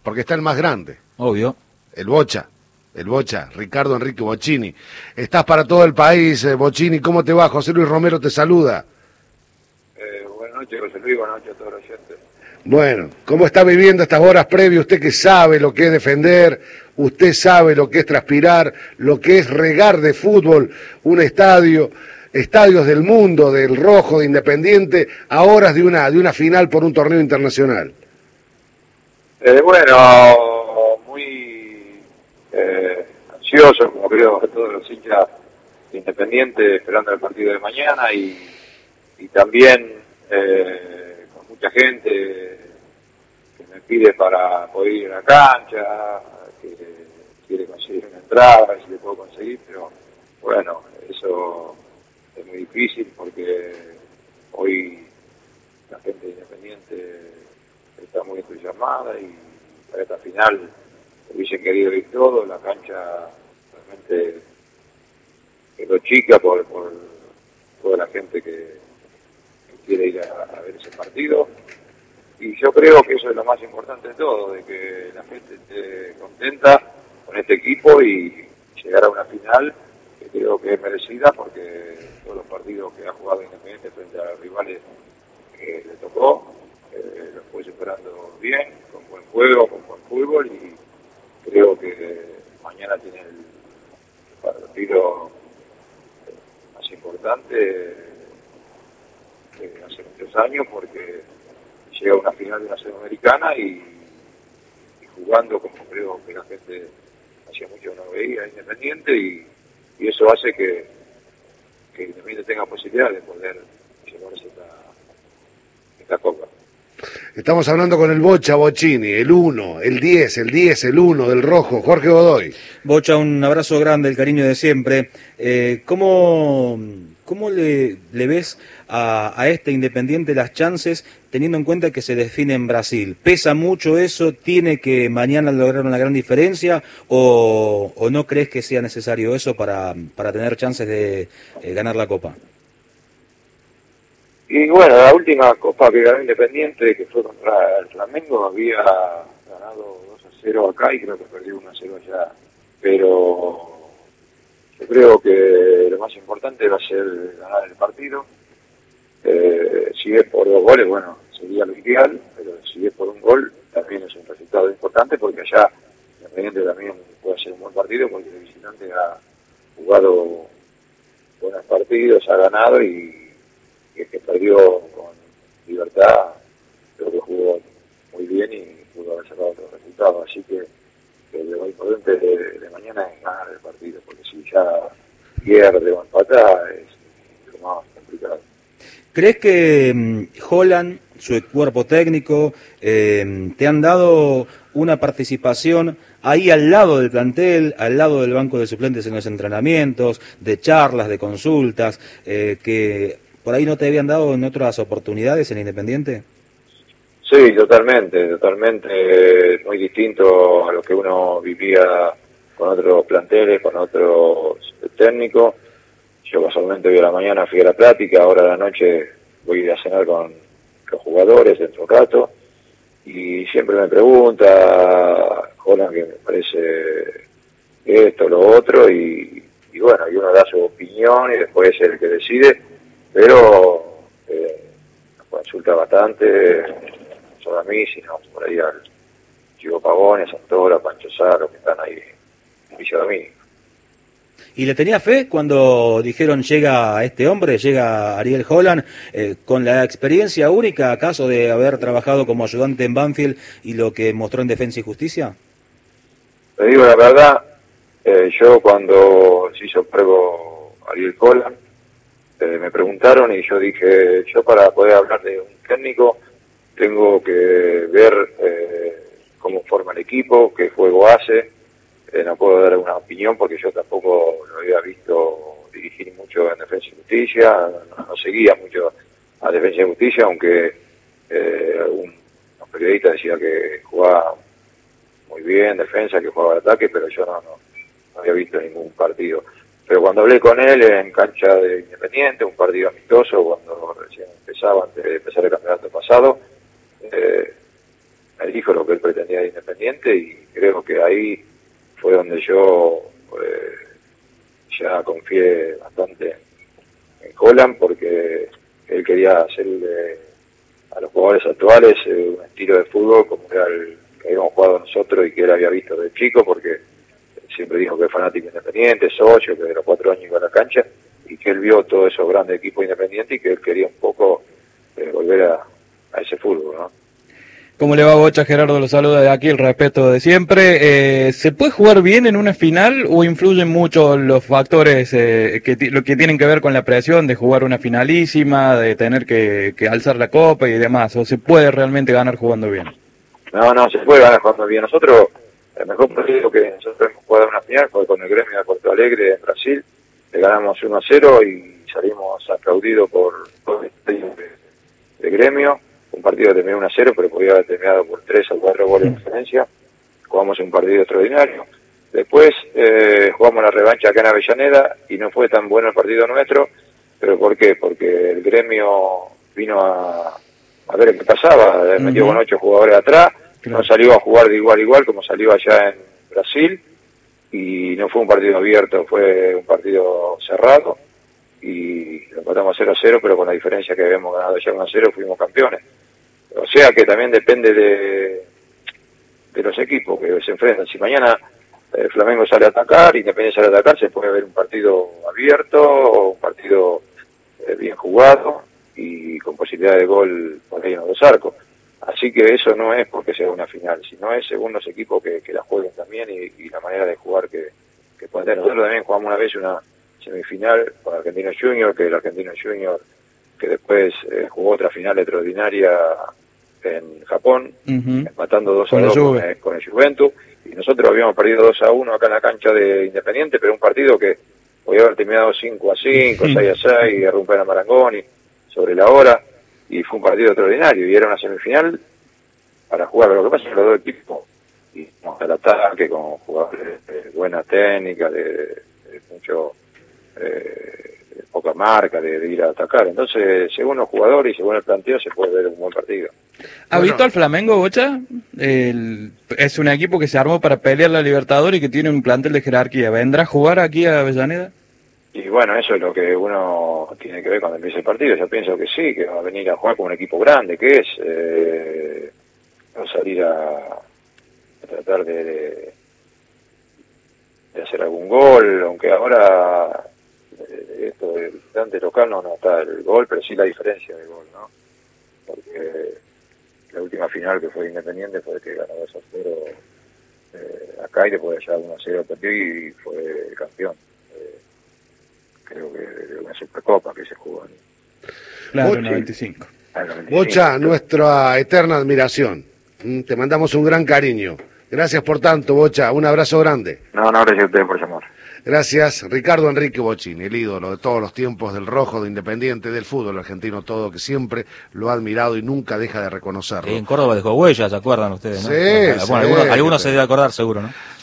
porque está el más grande. Obvio. El Bocha, Ricardo Enrique Bocchini. Estás para todo el país, Bocchini, ¿cómo te va? José Luis Romero te saluda. Buenas noches, José Luis, buenas noches a todos los oyentes. Bueno, ¿cómo está viviendo estas horas previas? Usted que sabe lo que es defender, usted sabe lo que es transpirar, lo que es regar de fútbol un estadio, estadios del mundo, del Rojo, de Independiente, a horas de una final por un torneo internacional. Bueno, muy ansioso, como creo que todos los hinchas de Independiente, esperando el partido de mañana y también con mucha gente que me pide para poder ir a la cancha, que quiere conseguir una entrada, a ver si le puedo conseguir, pero bueno, eso es muy difícil porque hoy la gente de Independiente está muy entusiasmada y para esta final hubiesen querido ir todos, la cancha realmente quedó chica por toda la gente que quiere ir a ver ese partido, y yo creo que eso es lo más importante de todo, de que la gente esté contenta con este equipo y llegar a una final que creo que es merecida, porque todos los partidos que ha jugado Independiente frente a los rivales que le tocó, los fue superando bien, con buen juego, con buen fútbol, y creo que mañana tiene el partido más importante hace muchos años, porque llega a una final de una Sudamericana y jugando como creo que la gente hacía mucho no veía Independiente, y eso hace que Independiente tenga posibilidad de poder llevarse esta copa. Estamos hablando con el Bocha Bocchini, el 1, el 10, el 1 del Rojo, Jorge Godoy. Bocha, un abrazo grande, el cariño de siempre. ¿Cómo le ves a este Independiente las chances, teniendo en cuenta que se define en Brasil? ¿Pesa mucho eso? ¿Tiene que mañana lograr una gran diferencia? ¿O no crees que sea necesario eso para tener chances de ganar la Copa? Y bueno, la última Copa que ganó Independiente, que fue contra el Flamengo, había ganado 2-0 acá y creo que perdió 1-0 allá. Pero yo creo que lo más importante va a ser ganar el partido. Si es por 2 goles, bueno, sería lo ideal, pero si es por 1 gol, también es un resultado importante, porque allá Independiente también puede ser un buen partido, porque el visitante ha jugado buenos partidos, ha ganado, y el que perdió con Libertad creo que jugó muy bien y pudo haber sacado otros resultados, así que lo importante de mañana es ganar el partido, porque si ya pierde o empata es lo más complicado. ¿Crees que Holland, su cuerpo técnico, te han dado una participación ahí al lado del plantel, al lado del banco de suplentes en los entrenamientos, de charlas, de consultas, que por ahí no te habían dado en otras oportunidades en Independiente? Sí, totalmente, muy distinto a lo que uno vivía con otros planteles, con otros técnicos. Yo casualmente hoy a la mañana fui a la plática, ahora a la noche voy a ir a cenar con los jugadores dentro de un rato, y siempre me pregunta, Holland, que me parece esto, lo otro, y bueno, y uno da su opinión y después es el que decide, pero nos consulta bastante, no solo a mí, sino por ahí al Chico Pavone, Santoro, Pancho Saro, que están ahí en Villa Domínico. ¿Y le tenía fe cuando dijeron llega este hombre, llega Ariel Holland, con la experiencia única, acaso de haber trabajado como ayudante en Banfield y lo que mostró en Defensa y Justicia? Te digo la verdad, yo cuando se hizo pruebo Ariel Holland, me preguntaron y yo dije, yo para poder hablar de un técnico tengo que ver cómo forma el equipo, qué juego hace. No puedo dar una opinión porque yo tampoco lo había visto dirigir mucho en Defensa y Justicia, no seguía mucho a Defensa y Justicia, aunque algunos periodistas decían que jugaba muy bien defensa, que jugaba al ataque, pero yo no había visto ningún partido. Pero cuando hablé con él en cancha de Independiente, un partido amistoso, cuando recién empezaba, antes de empezar el campeonato pasado, dijo lo que él pretendía de Independiente, y creo que ahí fue donde yo ya confié bastante en Holland, porque él quería hacerle a los jugadores actuales un estilo de fútbol como era el que habíamos jugado nosotros y que él había visto de chico, porque siempre dijo que es fanático Independiente, socio, que de los 4 años iba a la cancha, y que él vio todos esos grandes equipos independientes y que él quería un poco volver a ese fútbol, ¿no? ¿Cómo le va, Bocha? Gerardo lo saluda de aquí, el respeto de siempre. ¿Se puede jugar bien en una final o influyen mucho los factores lo que tienen que ver con la presión de jugar una finalísima, de tener que alzar la copa y demás? ¿O se puede realmente ganar jugando bien? No, se puede ganar jugando bien. Nosotros, el mejor partido que nosotros hemos jugado en una final fue con el Gremio de Porto Alegre en Brasil. Le ganamos 1-0 y salimos aplaudidos por el estadio de Gremio. Un partido que terminó 1-0, pero podía haber terminado por 3 o 4 goles de diferencia. Jugamos un partido extraordinario. Después jugamos la revancha acá en Avellaneda y no fue tan bueno el partido nuestro. ¿Pero por qué? Porque el Gremio vino a ver qué pasaba. Metió con 8 jugadores atrás. Claro. No salió a jugar de igual a igual como salió allá en Brasil. Y no fue un partido abierto, fue un partido cerrado. Y lo empatamos 0-0, pero con la diferencia que habíamos ganado ya 1-0 fuimos campeones. O sea que también depende de los equipos que se enfrentan. Si mañana Flamengo sale a atacar, Independiente sale a atacar, se puede ver un partido abierto o un partido bien jugado y con posibilidad de gol por ahí en los 2 arcos. Así que eso no es porque sea una final, sino es según los equipos que la jueguen también y la manera de jugar que pueden tener. Nosotros también jugamos una vez una semifinal con Argentino Junior, que el Argentino Junior que después jugó otra final extraordinaria en Japón, empatando 2-2 con el Juventus, y nosotros habíamos perdido 2-1 acá en la cancha de Independiente, pero un partido que podía haber terminado 5-5, 6-6, y romper a Marangoni sobre la hora, y fue un partido extraordinario, y era una semifinal para jugar. Lo que pasa es que los dos equipos, y al ataque con jugadores de buena técnica, de mucho poca marca, de ir a atacar. Entonces, según los jugadores y según el planteo, se puede ver un buen partido. ¿Ha visto al Flamengo, Bocha? Es un equipo que se armó para pelear la Libertadores y que tiene un plantel de jerarquía. ¿Vendrá a jugar aquí a Avellaneda? Y bueno, eso es lo que uno tiene que ver cuando empiece el partido. Yo pienso que sí, que va a venir a jugar con un equipo grande, que es va a salir a tratar de hacer algún gol, aunque ahora esto del visitante local no está el gol, pero sí la diferencia de gol, ¿no? Porque la última final que fue Independiente fue que ganó 2-0 acá y después ya 1-0 perdió y fue el campeón. Creo que de una Supercopa que se jugó. Claro, en 95. Bocha, nuestra eterna admiración. Te mandamos un gran cariño. Gracias por tanto, Bocha. Un abrazo grande. No, gracias a ustedes por llamar. Gracias, Ricardo Enrique Bocchini, el ídolo de todos los tiempos del rojo, de Independiente, del fútbol argentino todo, que siempre lo ha admirado y nunca deja de reconocerlo. En Córdoba dejó huellas, ¿se acuerdan ustedes? ¿No? Sí, bueno, sí, algunos se debe acordar seguro, ¿no?